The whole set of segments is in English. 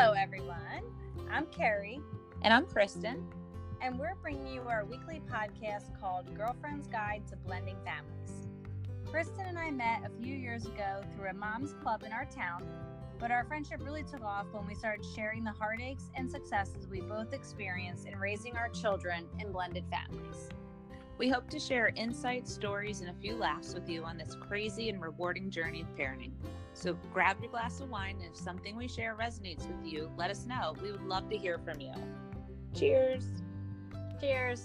Hello, everyone. I'm Carrie. And I'm Kristen. And we're bringing you our weekly podcast called Girlfriend's Guide to Blending Families. Kristen and I met a few years ago through a mom's club in our town, but our friendship really took off when we started sharing the heartaches and successes we both experienced in raising our children in blended families. We hope to share insights, stories, and a few laughs with you on this crazy and rewarding journey of parenting. So grab your glass of wine, and if something we share resonates with you, let us know. We would love to hear from you. Cheers. Cheers.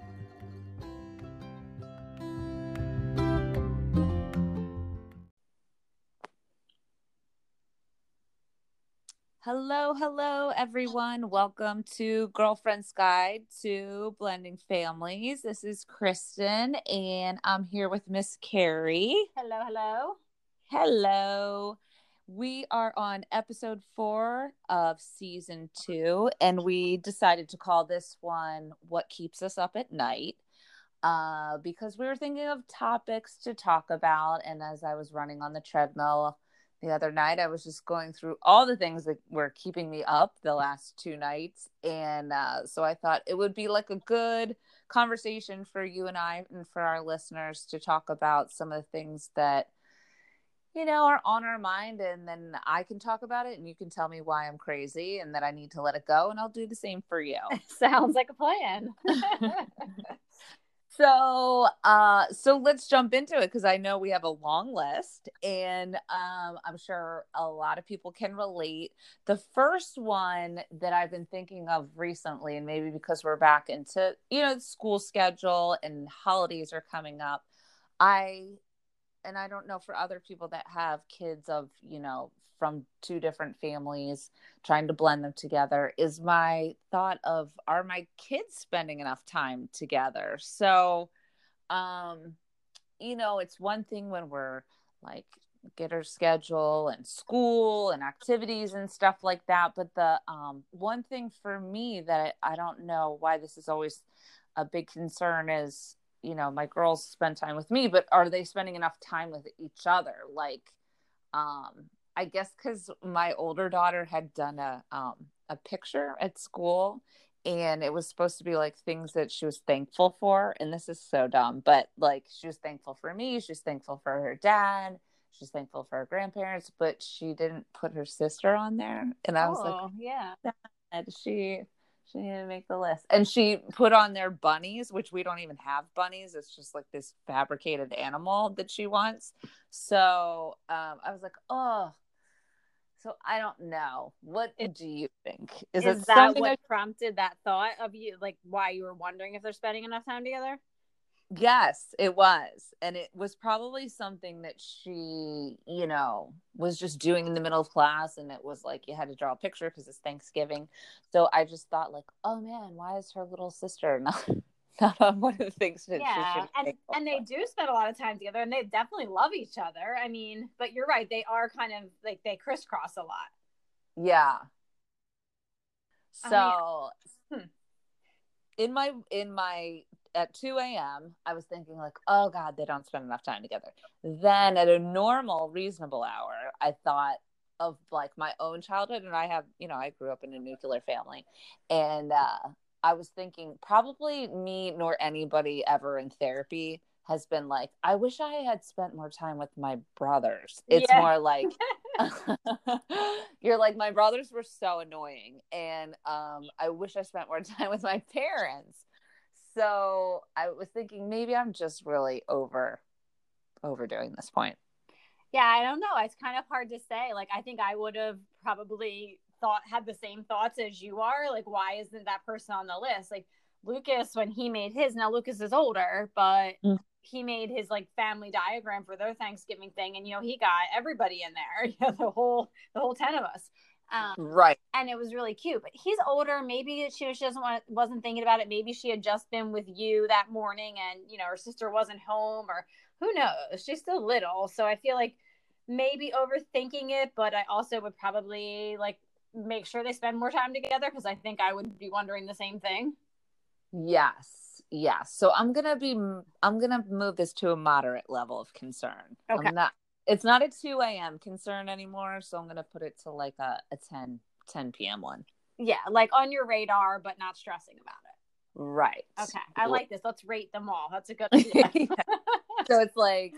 Hello, everyone. Welcome to Girlfriend's Guide to Blending Families. This is Kristen, and I'm here with Miss Carrie. Hello. Hello. We are on episode 4 of season 2, and we decided to call this one What Keeps Us Up at Night, because we were thinking of topics to talk about. And as I was running on the treadmill the other night, I was just going through all the things that were keeping me up the last 2 nights. And so I thought it would be like a good conversation for you and I and for our listeners to talk about some of the things that, you know, are on our mind. And then I can talk about it and you can tell me why I'm crazy and that I need to let it go. And I'll do the same for you. Sounds like a plan. So let's jump into it, because I know we have a long list, and I'm sure a lot of people can relate. The first one that I've been thinking of recently, and maybe because we're back into, the school schedule and holidays are coming up, I don't know for other people that have kids of, from 2 different families, trying to blend them together, is my thought of, are my kids spending enough time together? So, it's one thing when we're like, get our schedule and school and activities and stuff like that. But the one thing for me that I don't know why this is always a big concern is, my girls spend time with me, but are they spending enough time with each other? Like, I guess because my older daughter had done a picture at school, and it was supposed to be like things that she was thankful for. And this is so dumb, but like, she was thankful for me. She was thankful for her dad. She's thankful for her grandparents, but she didn't put her sister on there. And I was like, yeah, she didn't make the list. And she put on their bunnies, which we don't even have bunnies. It's just like this fabricated animal that she wants. So I was like, oh, so I don't know. What do you think? Is that what prompted that thought of you? Like, why you were wondering if they're spending enough time together? Yes, it was. And it was probably something that she, was just doing in the middle of class. And it was like, you had to draw a picture because it's Thanksgiving. So I just thought like, oh man, why is her little sister not on one of the things that she should? And they do spend a lot of time together, and they definitely love each other. I mean, but you're right. They are kind of like, they crisscross a lot. Yeah. So in my at 2 a.m., I was thinking like, oh God, they don't spend enough time together. Then at a normal, reasonable hour, I thought of like my own childhood. And I have, I grew up in a nuclear family. And I was thinking probably me nor anybody ever in therapy has been like, I wish I had spent more time with my brothers. It's more like, you're like, my brothers were so annoying. And I wish I spent more time with my parents. So I was thinking maybe I'm just really overdoing this point. Yeah, I don't know. It's kind of hard to say. Like, I think I would have probably had the same thoughts as you are. Like, why isn't that person on the list? Like Lucas, when he made his, now Lucas is older, but he made his like family diagram for their Thanksgiving thing. And, he got everybody in there, the whole 10 of us. Right. And it was really cute, but he's older. Maybe she wasn't thinking about it. Maybe she had just been with you that morning and, her sister wasn't home, or who knows? She's still little. So I feel like maybe overthinking it, but I also would probably like make sure they spend more time together, because I think I would be wondering the same thing. Yes. So I'm going to move this to a moderate level of concern. Okay. It's not a 2 a.m. concern anymore. So I'm going to put it to like a 10 10 p.m. one. Yeah, like on your radar, but not stressing about it. Right. Okay, I like this. Let's rate them all. That's a good idea. Yeah. So it's like,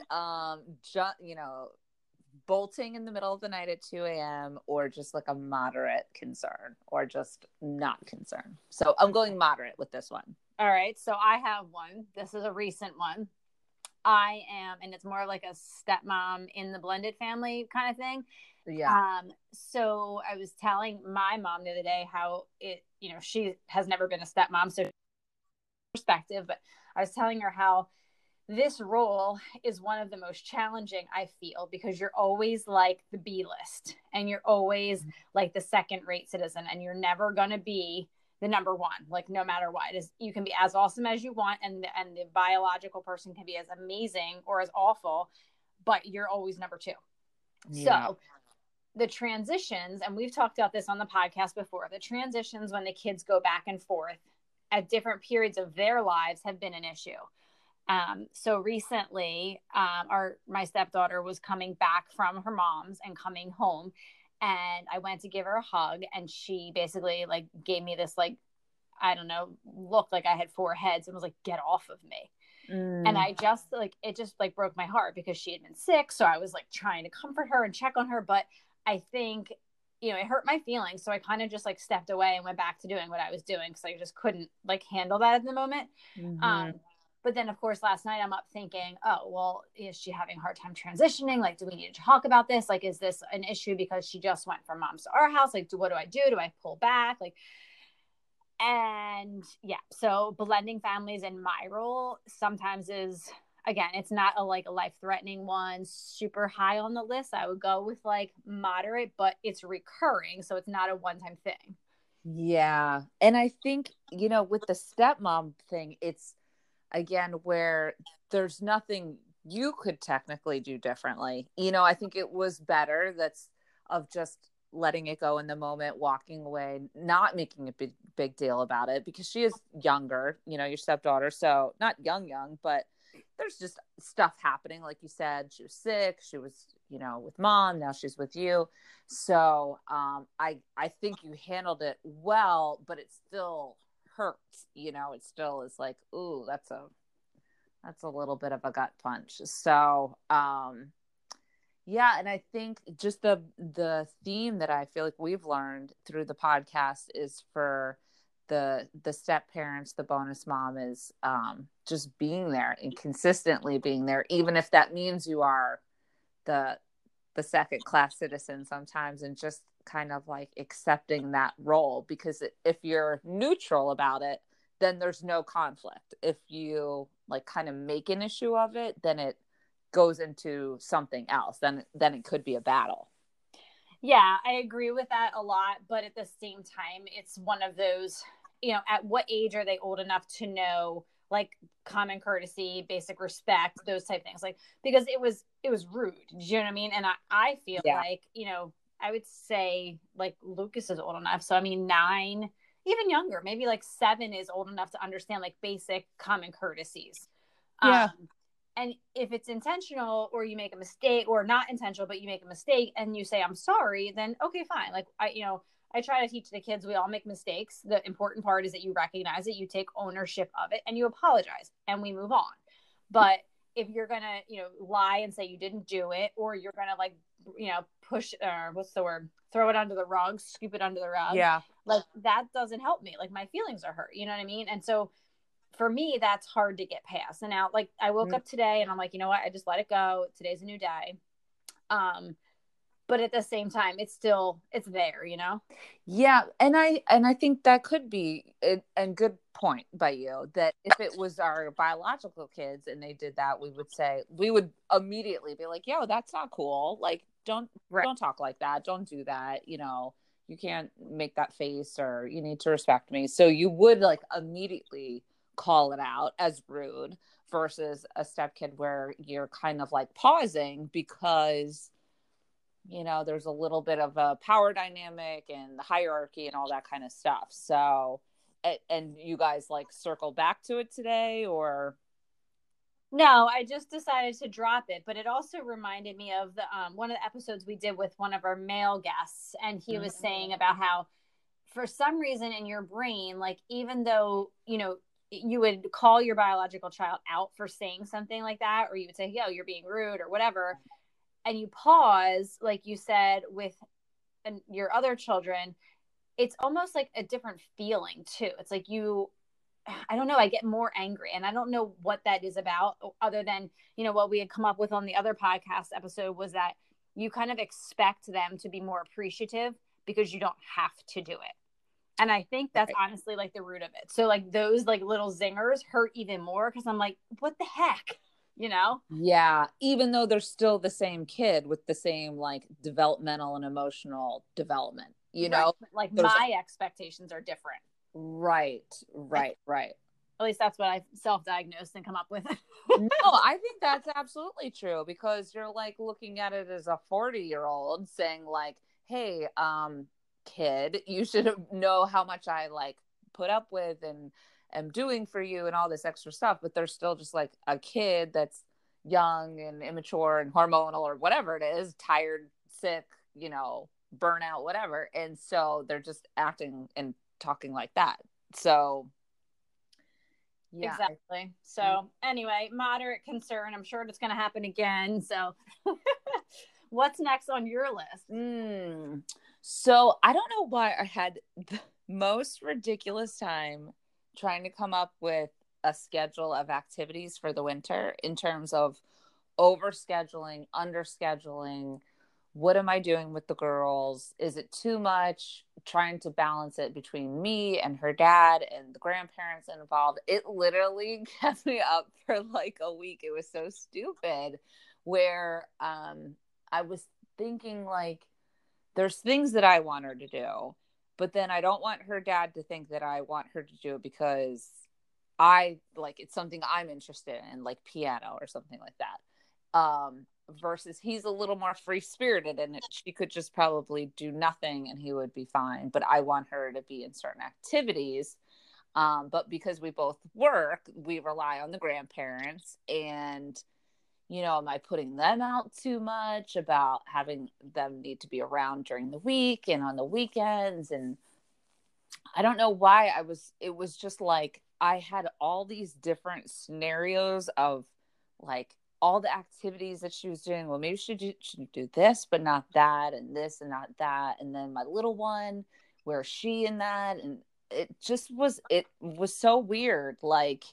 bolting in the middle of the night at 2 a.m. or just like a moderate concern or just not concern. So I'm going moderate with this one. All right. So I have one. This is a recent one. I am, and it's more like a stepmom in the blended family kind of thing. Yeah. So I was telling my mom the other day how she has never been a stepmom, so perspective, but I was telling her how this role is one of the most challenging, I feel, because you're always like the B list and you're always like the second rate citizen, and you're never going to be the number one, like no matter what. You can be as awesome as you want, and the biological person can be as amazing or as awful, but you're always number two. Yeah. So the transitions, and we've talked about this on the podcast before, the transitions when the kids go back and forth at different periods of their lives have been an issue. So recently, my stepdaughter was coming back from her mom's and coming home, and I went to give her a hug, and she basically like gave me this, like, I don't know, look like I had four heads and was like, get off of me. And I just it just broke my heart because she had been sick. So I was like trying to comfort her and check on her. But I think, it hurt my feelings. So I kind of just like stepped away and went back to doing what I was doing because I just couldn't like handle that at the moment. Mm-hmm. But then, of course, last night I'm up thinking, oh, well, is she having a hard time transitioning? Like, do we need to talk about this? Like, is this an issue because she just went from mom's to our house? Like, what do I do? Do I pull back? Like, and yeah, so blending families in my role sometimes is, again, it's not a life-threatening one, super high on the list. I would go with like moderate, but it's recurring. So it's not a one-time thing. Yeah. And I think, with the stepmom thing, it's, again, where there's nothing you could technically do differently. I think it was better of just letting it go in the moment, walking away, not making a big deal about it, because she is younger, your stepdaughter. So not young, but there's just stuff happening. Like you said, she was sick. She was, with mom. Now she's with you. So I think you handled it well, but it still hurts. It still is like, ooh, that's a little bit of a gut punch. So yeah, and I think just the theme that I feel like we've learned through the podcast is for the step parents, the bonus mom, is just being there and consistently being there, even if that means you are the second class citizen sometimes, and just kind of like accepting that role, because if you're neutral about it, then there's no conflict. If you like kind of make an issue of it, then it goes into something else. Then it could be a battle. Yeah, I agree with that a lot. But at the same time, it's one of those, at what age are they old enough to know like common courtesy, basic respect, those type of things? Like, because it was rude. Do you know what I mean? And I feel like, I would say like Lucas is old enough. So I mean, 9, even younger, maybe like 7 is old enough to understand like basic common courtesies. Yeah. And if it's intentional, or you make a mistake, or not intentional, but you make a mistake and you say, I'm sorry, then okay, fine. Like I try to teach the kids, we all make mistakes. The important part is that you recognize it, you take ownership of it, and you apologize, and we move on. But if you're going to, lie and say you didn't do it, or you're going to like, push, what's the word? Throw it under the rug, scoop it under the rug. Yeah. Like that doesn't help me. Like my feelings are hurt. You know what I mean? And so for me, that's hard to get past. And now, like, I woke up today and I'm like, you know what? I just let it go. Today's a new day. But at the same time, it's there, Yeah. And I think that could be a good point by you, that if it was our biological kids and they did that, we would immediately be like, yo, that's not cool. Like, don't talk like that. Don't do that. You can't make that face, or you need to respect me. So you would like immediately call it out as rude, versus a stepkid where you're kind of like pausing because there's a little bit of a power dynamic and the hierarchy and all that kind of stuff. So and you guys like circle back to it today, or? No, I just decided to drop it, but it also reminded me of the one of the episodes we did with one of our male guests, and he was saying about how for some reason in your brain, like even though, you know, you would call your biological child out for saying something like that, or you would say, yo, you're being rude or whatever, and you pause, like you said, with your other children, it's almost like a different feeling too. It's like I don't know, I get more angry, and I don't know what that is about, other than, you know, what we had come up with on the other podcast episode was that you kind of expect them to be more appreciative because you don't have to do it. And I think that's honestly like the root of it. So like those like little zingers hurt even more because I'm like, what the heck? You know? Yeah. Even though they're still the same kid with the same like developmental and emotional development, you know? Like my expectations are different. Right. At least that's what I self-diagnosed and come up with. No, I think that's absolutely true, because you're like looking at it as a 40-year-old saying like, hey, kid, you should know how much I like put up with and am doing for you and all this extra stuff, but they're still just like a kid that's young and immature and hormonal or whatever it is, tired, sick, you know, burnout, whatever. And so they're just acting and talking like that. So yeah. Exactly. So anyway, moderate concern. I'm sure it's going to happen again. So what's next on your list? So I don't know why I had the most ridiculous time trying to come up with a schedule of activities for the winter in terms of overscheduling, underscheduling. What am I doing with the girls? Is it too much? Trying to balance it between me and her dad and the grandparents involved. It literally kept me up for like a week. It was so stupid, where I was thinking like, there's things that I want her to do, but then I don't want her dad to think that I want her to do it because I like it's something I'm interested in, like piano or something like that. Versus he's a little more free spirited and she could just probably do nothing and he would be fine. But I want her to be in certain activities. But because we both work, we rely on the grandparents. And, you know, am I putting them out too much about having them need to be around during the week and on the weekends? And I don't know why it was just like, I had all these different scenarios of like all the activities that she was doing. Well, maybe she should do this, but not that, and this and not that. And then my little one, where's she in that? And it was so weird, like,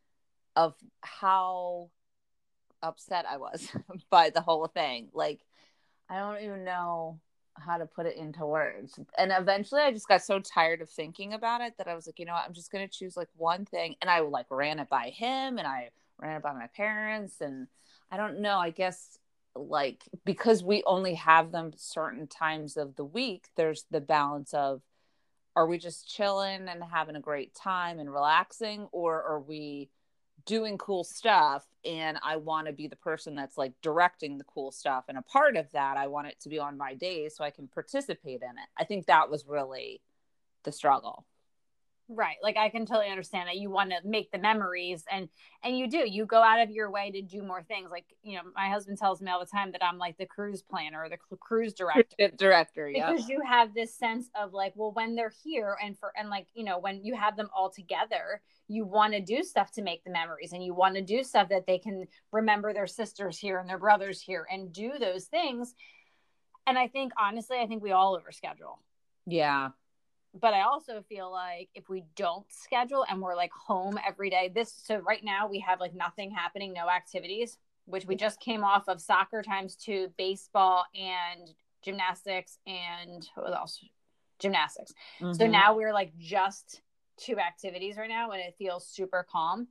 of how upset I was by the whole thing. Like, I don't even know how to put it into words. And eventually I just got so tired of thinking about it that I was like, you know what, I'm just going to choose like one thing. And I like ran it by him and I ran it by my parents. And I don't know, I guess like because we only have them certain times of the week, there's the balance of, are we just chilling and having a great time and relaxing, or are we doing cool stuff? And I want to be the person that's like directing the cool stuff, and a part of that I want it to be on my days so I can participate in it. I think that was really the struggle. Right. Like I can totally understand that you want to make the memories, and you go out of your way to do more things. Like, you know, my husband tells me all the time that I'm like the cruise planner or the cruise director. Yeah. Because you have this sense of like, well, when they're here and like, you know, when you have them all together, you want to do stuff to make the memories, and you want to do stuff that they can remember their sisters here and their brothers here and do those things. And I think, honestly, we all overschedule. Yeah. But I also feel like if we don't schedule and we're like home every day, so right now we have like nothing happening, no activities, which we just came off of soccer ×2, baseball and gymnastics, and what else? Gymnastics. Mm-hmm. So now we're like just 2 activities right now, and it feels super calm.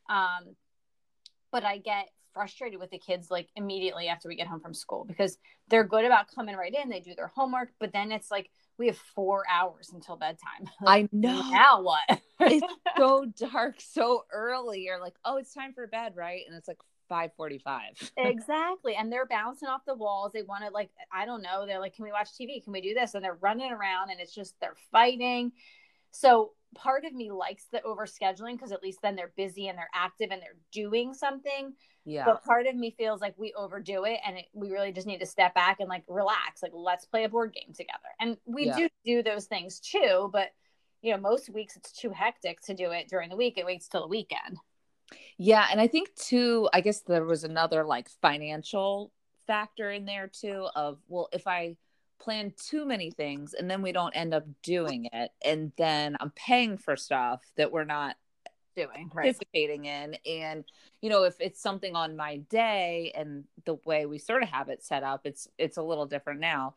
But I get frustrated with the kids like immediately after we get home from school, because they're good about coming right in, they do their homework, but then it's like we have 4 hours until bedtime. Like, I know. Now what? It's so dark so early. You're like, oh, it's time for bed, right? And it's like 5:45. Exactly. And they're bouncing off the walls. They want to, like, I don't know. They're like, can we watch TV? Can we do this? And they're running around, and it's just, they're fighting. So part of me likes the overscheduling because at least then they're busy and they're active and they're doing something. Yeah. But part of me feels like we overdo it and we really just need to step back and like relax. Like, let's play a board game together. And we do those things too. But, you know, most weeks it's too hectic to do it during the week. It waits till the weekend. Yeah. And I think too, I guess there was another like financial factor in there too of, well, if I plan too many things and then we don't end up doing it, and then I'm paying for stuff that we're not participating in. And, you know, if it's something on my day, and the way we sort of have it set up, it's a little different now.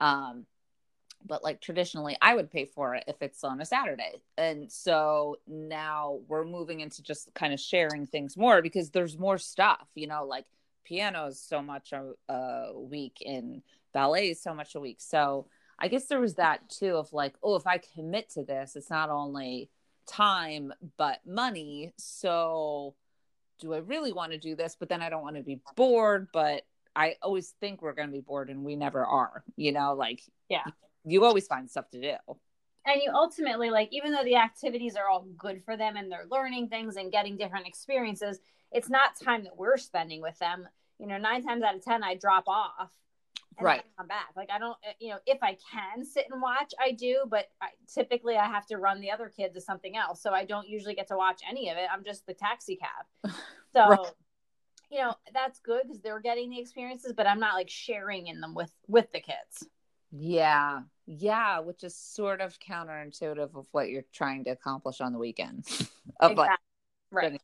But like traditionally I would pay for it if it's on a Saturday. And so now we're moving into just kind of sharing things more because there's more stuff, you know, like piano is so much a week and ballet is so much a week. So I guess there was that too of like, oh, if I commit to this, it's not only time but money. So do I really want to do this? But then I don't want to be bored, but I always think we're going to be bored and we never are, you know, like, yeah, you always find stuff to do. And you ultimately, like, even though the activities are all good for them and they're learning things and getting different experiences, it's not time that we're spending with them. You know, 9 times out of 10, I drop off and then I come back. Like, I don't, you know, if I can sit and watch, I do, but typically I have to run the other kid to something else. So I don't usually get to watch any of it. I'm just the taxi cab. So, you know, that's good because they're getting the experiences, but I'm not like sharing in them with the kids. Yeah. Yeah. Which is sort of counterintuitive of what you're trying to accomplish on the weekend. Exactly. Right.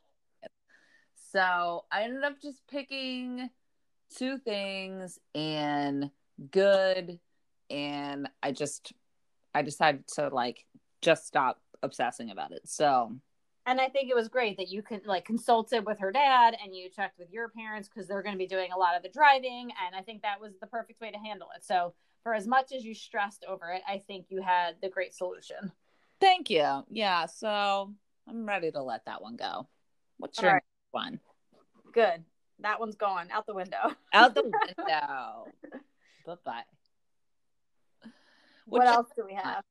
So I ended up just picking 2 things and good. And I decided to like just stop obsessing about it. So. And I think it was great that you could like consulted with her dad and you checked with your parents because they're going to be doing a lot of the driving. And I think that was the perfect way to handle it. So for as much as you stressed over it, I think you had the great solution. Thank you. Yeah. So I'm ready to let that one go. What's your next one? Good. That one's gone out the window. Out the window. Bye-bye. What else do we have?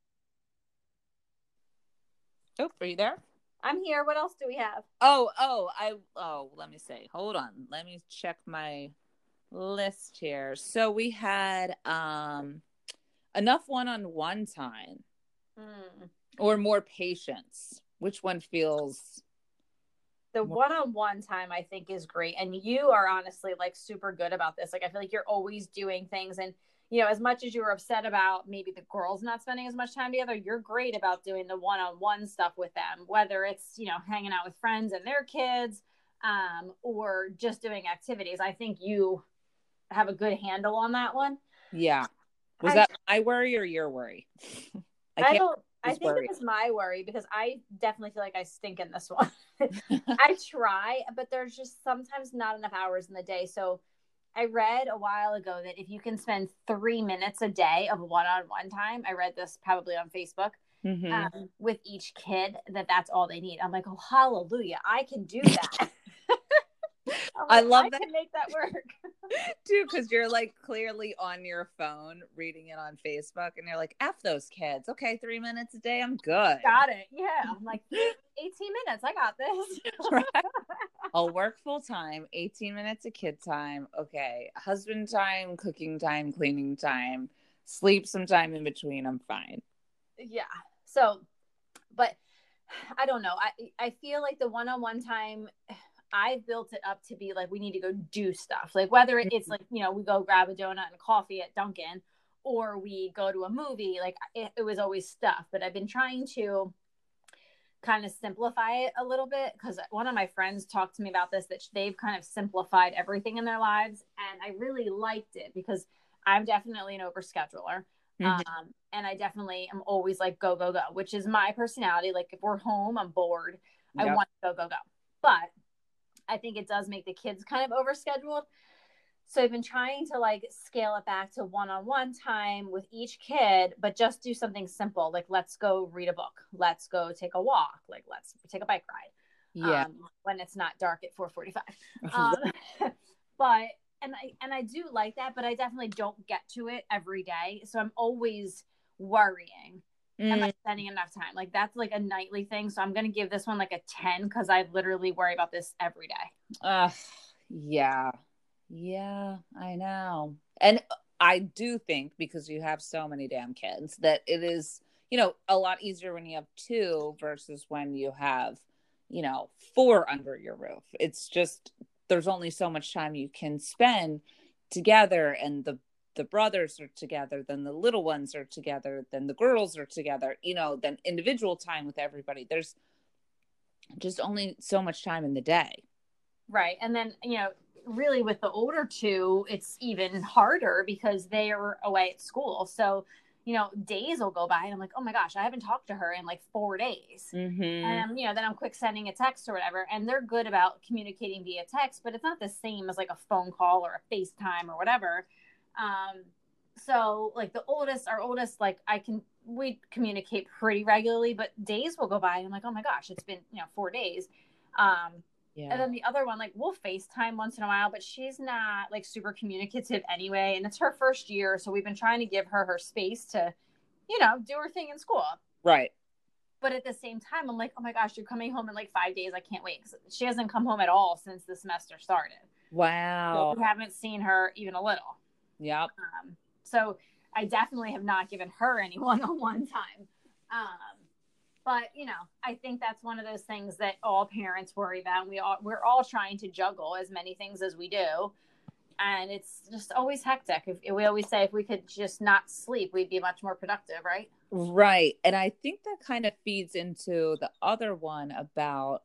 Oh, are you there? I'm here. What else do we have? Let me see. Hold on. Let me check my list here. So we had enough one-on-one time or more patience. Which one feels? The one-on-one time I think is great. And you are honestly like super good about this. Like, I feel like you're always doing things. And, you know, as much as you were upset about maybe the girls not spending as much time together, you're great about doing the one-on-one stuff with them, whether it's, you know, hanging out with friends and their kids, or just doing activities. I think you have a good handle on that one. Yeah. Was that my worry or your worry? I think it was my worry because I definitely feel like I stink in this one. I try, but there's just sometimes not enough hours in the day. So I read a while ago that if you can spend 3 minutes a day of one-on-one time, I read this probably on Facebook, with each kid, that's all they need. I'm like, oh, hallelujah, I can do that. I love that. I can make that work too, because you're like clearly on your phone reading it on Facebook and you're like, F those kids. Okay, 3 minutes a day, I'm good. Got it. Yeah, I'm like 18 minutes, I got this. Right. I'll work full time, 18 minutes of kid time. Okay, husband time, cooking time, cleaning time, sleep sometime in between, I'm fine. Yeah. So, but I don't know, I feel like the one-on-one time, I've built it up to be like, we need to go do stuff. Like whether it's like, you know, we go grab a donut and coffee at Dunkin', or we go to a movie, like it was always stuff. But I've been trying to kind of simplify it a little bit because one of my friends talked to me about this, that they've kind of simplified everything in their lives. And I really liked it because I'm definitely an overscheduler. And I definitely am always like, go, go, go, which is my personality. Like if we're home, I'm bored. I want to go, go, go. But I think it does make the kids kind of overscheduled. So I've been trying to like scale it back to one-on-one time with each kid, but just do something simple. Like, let's go read a book. Let's go take a walk. Like, let's take a bike ride. Yeah. When it's not dark at 4:45. But, and I do like that, but I definitely don't get to it every day. So I'm always worrying Am I spending enough time? Like that's like a nightly thing. So I'm gonna give this one like a 10 because I literally worry about this every day. Yeah. Yeah, I know. And I do think because you have so many damn kids that it is, a lot easier when you have two versus when you have, four under your roof. It's just there's only so much time you can spend together, and the brothers are together, then the little ones are together, then the girls are together, then individual time with everybody. There's just only so much time in the day. Right. And then, really with the older two, it's even harder because they are away at school. So, days will go by and I'm like, oh my gosh, I haven't talked to her in like 4 days. Mm-hmm. And, then I'm quick sending a text or whatever. And they're good about communicating via text, but it's not the same as like a phone call or a FaceTime or whatever. So like our oldest, like we communicate pretty regularly, but days will go by and I'm like, oh my gosh, it's been, 4 days. Yeah. And then the other one, like we'll FaceTime once in a while, but she's not like super communicative anyway. And it's her first year. So we've been trying to give her space to, do her thing in school. Right. But at the same time, I'm like, oh my gosh, you're coming home in like 5 days. I can't wait. 'Cause she hasn't come home at all since the semester started. Wow. So we haven't seen her even a little. Yep. So I definitely have not given her any one-on-one time. But, I think that's one of those things that all parents worry about. We're all trying to juggle as many things as we do. And it's just always hectic. We always say if we could just not sleep, we'd be much more productive, right? Right. And I think that kind of feeds into the other one about,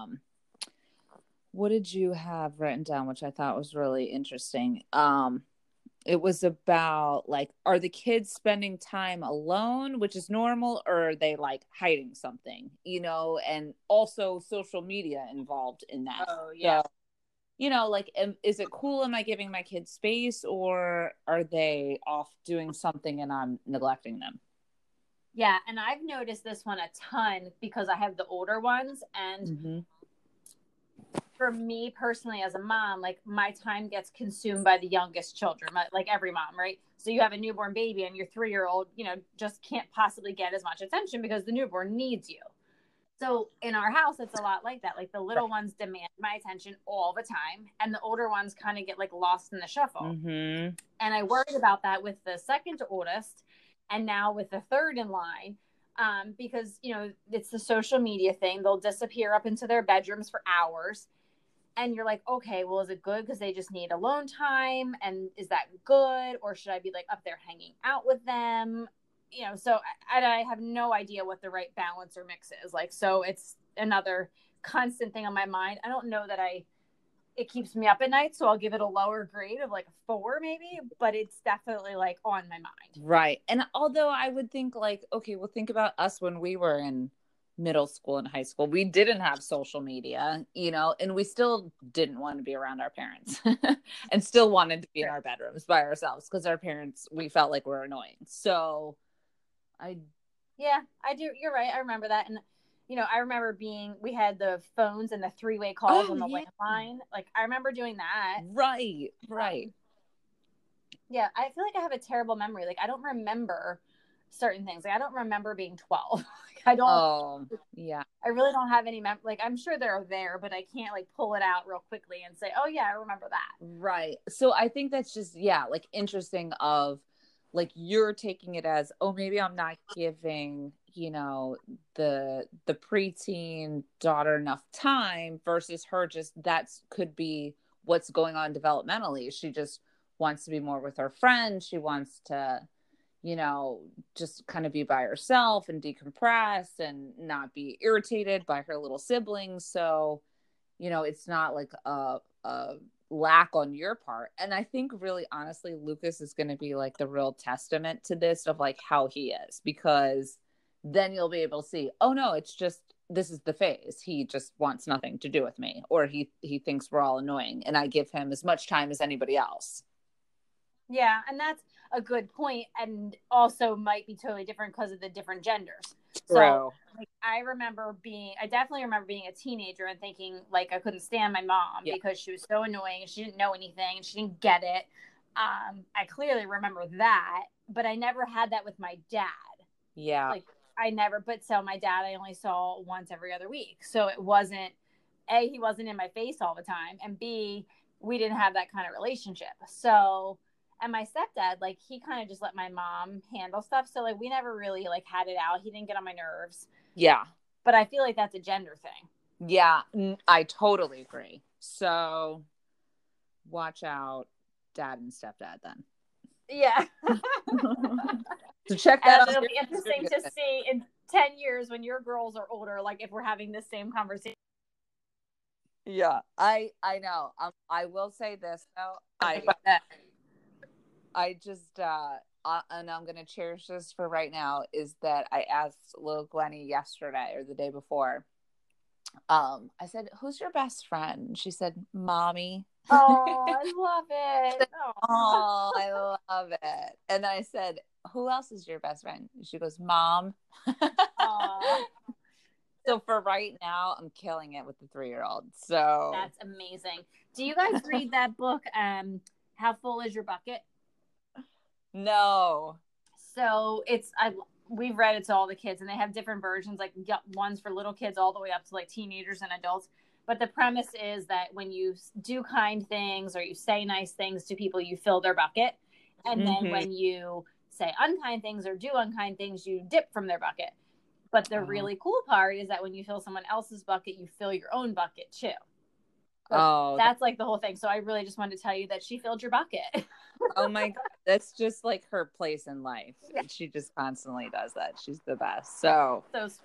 what did you have written down, which I thought was really interesting? It was about like, are the kids spending time alone, which is normal, or are they like hiding something, and also social media involved in that. Oh, yeah. So, like, is it cool? Am I giving my kids space, or are they off doing something and I'm neglecting them? Yeah. And I've noticed this one a ton because I have the older ones. And mm-hmm. For me personally, as a mom, like my time gets consumed by the youngest children, like every mom, right? So you have a newborn baby and your 3-year-old, just can't possibly get as much attention because the newborn needs you. So in our house, it's a lot like that. Like the little ones demand my attention all the time. And the older ones kind of get like lost in the shuffle. Mm-hmm. And I worried about that with the second oldest and now with the third in line. Because, it's the social media thing. They'll disappear up into their bedrooms for hours. And you're like, okay, well, is it good because they just need alone time? And is that good? Or should I be like up there hanging out with them? So I have no idea what the right balance or mix is. Like, so it's another constant thing on my mind. I don't know that it keeps me up at night. So I'll give it a lower grade of like a 4 maybe, but it's definitely like on my mind. Right. And although I would think like, okay, well, think about us when we were in middle school and high school. We didn't have social media, and we still didn't want to be around our parents and still wanted to be in our bedrooms by ourselves because our parents, we felt like were annoying. So yeah, I do. You're right. I remember that. And, I remember we had the phones and the 3-way calls on the landline. Like I remember doing that. Right. Yeah. I feel like I have a terrible memory. Like I don't remember certain things. Like I don't remember being 12. I don't. Oh, yeah. I really don't have any like I'm sure they're there, but I can't like pull it out real quickly and say, "Oh yeah, I remember that." Right. So I think that's just like interesting of like you're taking it as, oh, maybe I'm not giving, the preteen daughter enough time versus her just could be what's going on developmentally. She just wants to be more with her friends. She wants to just kind of be by herself and decompress and not be irritated by her little siblings. So, it's not like a lack on your part. And I think really honestly, Lucas is going to be like the real testament to this of like how he is, because then you'll be able to see, oh no, it's just, this is the phase. He just wants nothing to do with me, or he thinks we're all annoying and I give him as much time as anybody else. Yeah. And that's a good point, and also might be totally different because of the different genders. True. So like I definitely remember being a teenager and thinking like I couldn't stand my mom because she was so annoying and she didn't know anything and she didn't get it. I clearly remember that, but I never had that with my dad. Yeah. Like I never, but so my dad, I only saw once every other week. So it wasn't, A, he wasn't in my face all the time. And B, we didn't have that kind of relationship. So, and my stepdad, like, he kind of just let my mom handle stuff. So, like, we never really, like, had it out. He didn't get on my nerves. Yeah. But I feel like that's a gender thing. Yeah, I totally agree. So watch out, dad and stepdad then. Yeah. So check that out. It'll be interesting to see in 10 years when your girls are older, like, if we're having the same conversation. Yeah, I know. I will say this though. I just and I'm gonna cherish this for right now, is that I asked little Gwenny yesterday or the day before. I said, "Who's your best friend?" And she said, "Mommy." Oh, I love it. Oh, I love it. And then I said, "Who else is your best friend?" And she goes, "Mom." So for right now, I'm killing it with the 3-year-old. So that's amazing. Do you guys read that book, How Full Is Your Bucket? No. So we've read it to all the kids, and they have different versions, like ones for little kids all the way up to like teenagers and adults. But the premise is that when you do kind things or you say nice things to people, you fill their bucket. And then when you say unkind things or do unkind things, you dip from their bucket. But the really cool part is that when you fill someone else's bucket, you fill your own bucket too. So that's like the whole thing. So I really just wanted to tell you that she filled your bucket. Oh my God. That's just like her place in life. Yeah. She just constantly does that. She's the best. So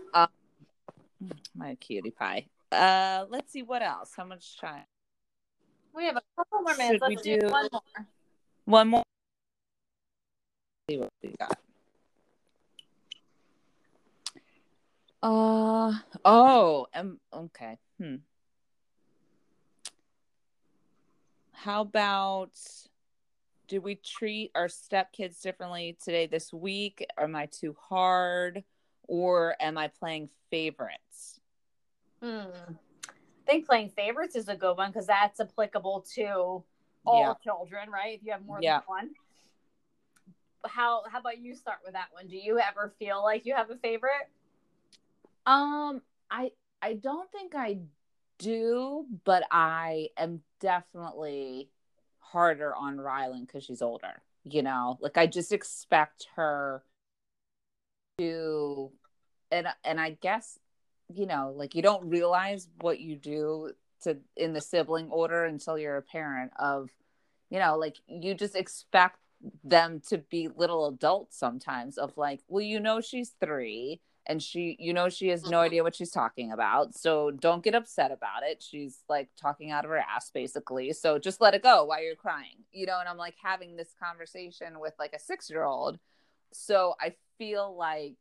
my cutie pie. Let's see what else. How much time? We have a couple more minutes. Let's do one more. One more. Let's see what we got. Okay. How about, do we treat our stepkids differently today, this week? Am I too hard, or am I playing favorites? I think playing favorites is a good one, because that's applicable to all children, right? If you have more than one. How about you start with that one? Do you ever feel like you have a favorite? I don't think I do, but I am definitely harder on Rylan because she's older. You know, like I just expect her to, and I guess, you know, like you don't realize what you do in the sibling order until you're a parent of, you know, like you just expect them to be little adults sometimes, of like, well, you know, she's 3 and she, you know, she has no idea what she's talking about. So don't get upset about it. She's like talking out of her ass basically. So just let it go while you're crying, you know? And I'm like having this conversation with like a 6-year-old. So I feel like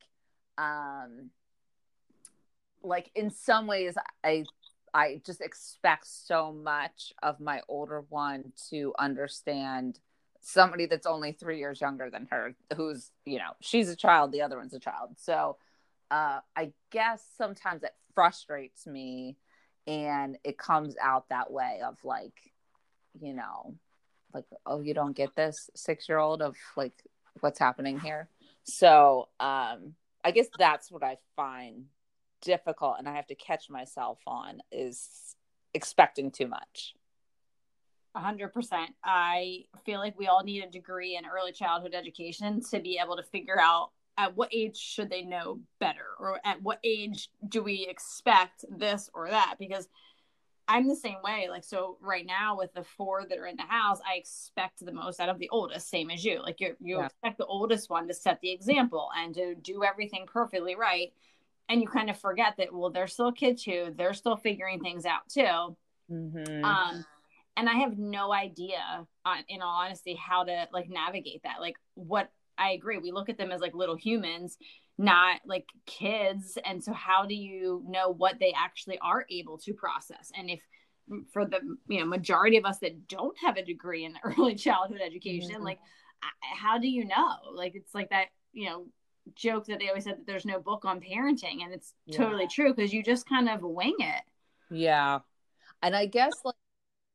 in some ways I just expect so much of my older one to understand somebody that's only 3 years younger than her, who's, you know, she's a child, the other one's a child. So I guess sometimes it frustrates me, and it comes out that way of like, you know, like, oh, you don't get this, 6-year-old, of like what's happening here. So I guess that's what I find difficult, and I have to catch myself on, is expecting too much. 100%. I feel like we all need a degree in early childhood education to be able to figure out at what age should they know better, or at what age do we expect this or that, because I'm the same way. Like, so right now with the 4 that are in the house, I expect the most out of the oldest, same as you. Like you expect the oldest one to set the example and to do everything perfectly right. And you kind of forget that, well, they're still kids too. They're still figuring things out too. Mm-hmm. And I have no idea, in all honesty, how to like navigate that. Like, what, I agree, we look at them as like little humans, not like kids. And so how do you know what they actually are able to process? And if, for the, you know, majority of us that don't have a degree in early childhood education, like, how do you know? Like, it's like that, you know, joke that they always said that there's no book on parenting, and it's totally true, because you just kind of wing it. Yeah. And I guess like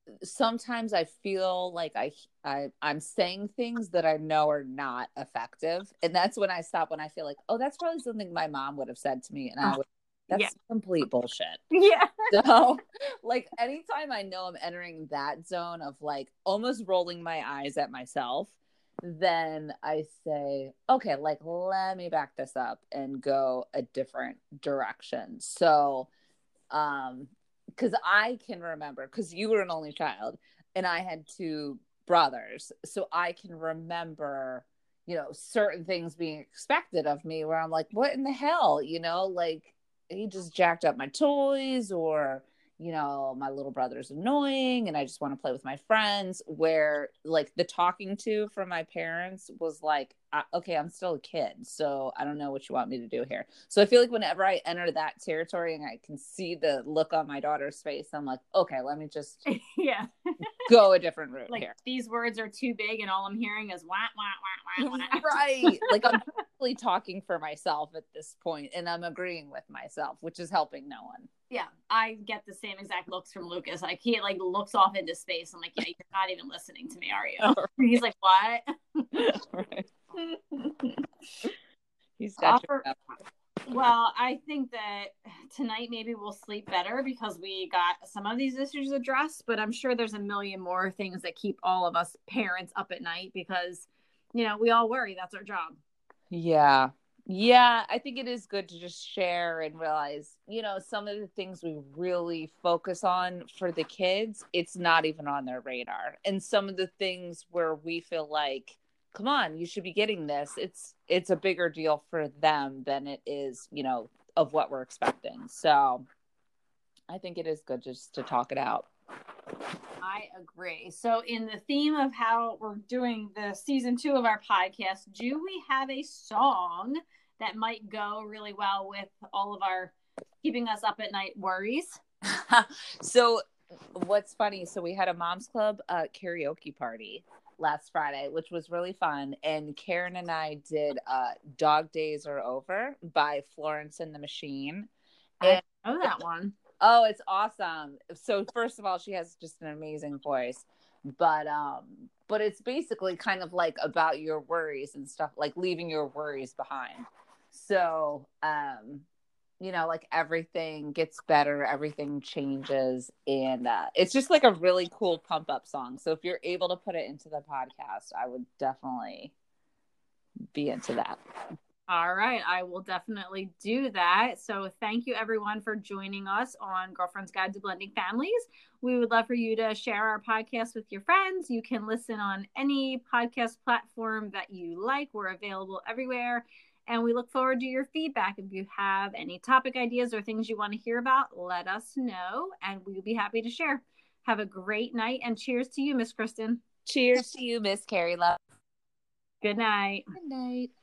sometimes I feel like I'm saying things that I know are not effective. And that's when I stop, when I feel like, oh, that's probably something my mom would have said to me. And I would, Yeah. that's complete bullshit. Yeah. So like anytime I know I'm entering that zone of like almost rolling my eyes at myself, then I say, okay, like let me back this up and go a different direction. So, because I can remember, because you were an only child and I had two brothers, so I can remember, you know, certain things being expected of me where I'm like, what in the hell, you know, like he just jacked up my toys, or you know, my little brother's annoying and I just want to play with my friends, where like the talking to from my parents was like, okay, I'm still a kid, so I don't know what you want me to do here. So I feel like whenever I enter that territory and I can see the look on my daughter's face, I'm like, okay, let me just Yeah. go a different route Like here. these words are too big and all I'm hearing is wah, wah, wah, wah, wah. Right. Like I'm probably talking for myself at this point and I'm agreeing with myself, which is helping no one. Yeah, I get the same exact looks from Lucas. Like he like looks off into space. I'm like, yeah, you're not even listening to me, are you? Oh, right. He's like, what? Right. He's got your back. Well, I think that tonight maybe we'll sleep better because we got some of these issues addressed, but I'm sure there's a million more things that keep all of us parents up at night because, you know, we all worry. That's our job. Yeah. Yeah, I think it is good to just share and realize, you know, some of the things we really focus on for the kids, it's not even on their radar. And some of the things where we feel like, come on, you should be getting this, it's a bigger deal for them than it is, you know, of what we're expecting. So I think it is good just to talk it out. I agree. So, in the theme of how we're doing the season 2 of our podcast, do we have a song that might go really well with all of our keeping us up at night worries? So, what's funny? So, we had a Mom's Club karaoke party last Friday, which was really fun. And Karen and I did Dog Days Are Over by Florence and the Machine. I know that one. Oh, it's awesome. So first of all, she has just an amazing voice, but it's basically kind of like about your worries and stuff, like leaving your worries behind. So, you know, like everything gets better, everything changes, and it's just like a really cool pump up song. So if you're able to put it into the podcast, I would definitely be into that. All right, I will definitely do that. So thank you everyone for joining us on Girlfriend's Guide to Blending Families. We would love for you to share our podcast with your friends. You can listen on any podcast platform that you like. We're available everywhere. And we look forward to your feedback. If you have any topic ideas or things you want to hear about, let us know and we'll be happy to share. Have a great night and cheers to you, Miss Kristen. Cheers to you, Miss Carrie Love. Good night. Good night.